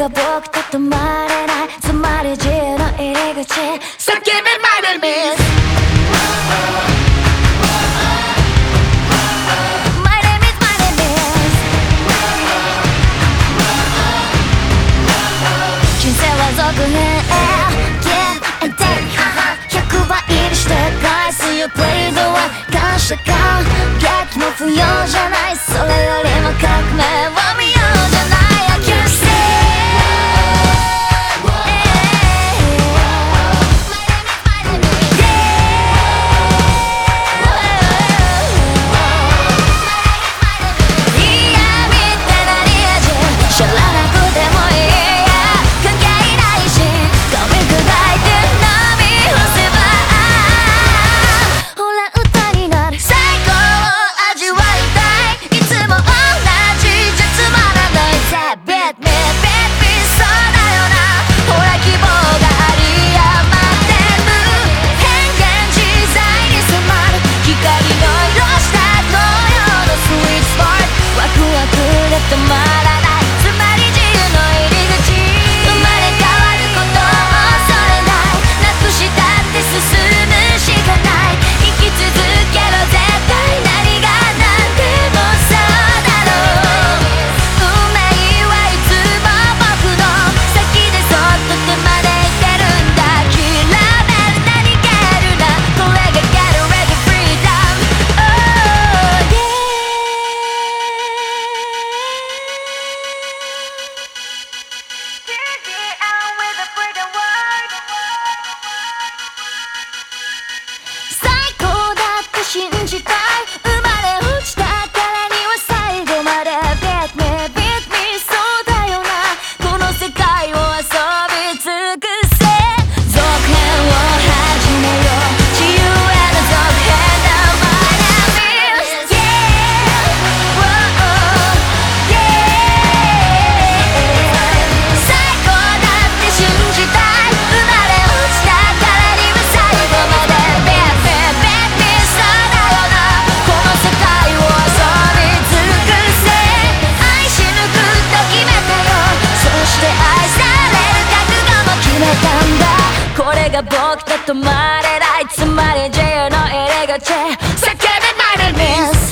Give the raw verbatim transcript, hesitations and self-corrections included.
が僕と止まれない、つまり自由の入り口。叫べ My name is My name is My name is 人生は続編 Give and take ひゃくばいにして返すよ Play the one 感謝感激も不要じゃない、それよりも革命を見ようじゃない。I can say止まらない、つまり自由の入り口。生まれ変わることを恐れない、なくしたって進むしかない。生き続けろ絶対、何が何でもそうだろう。運命はいつも僕の先でそっと手招いてるんだ。諦めるな逃げるな、これが Get Ready Freedom Oh yeah。最高だって信じたい、生まれ落ちたからには最後まで Beat me, beat me そうだよな、この世界を遊び尽くせ。続編を始めよう、自由への続編だ。 My name is Yeah Whoa Yeah 最高だって信じたい、生まれ落ちたからには最後まで Beat me, beat me そうだよな、この世界を遊び尽くせ。愛し抜くと決めたよ、そして愛される覚悟も決めたんだ。これが僕と止まれない、つまり自由の入り口。叫べ My name is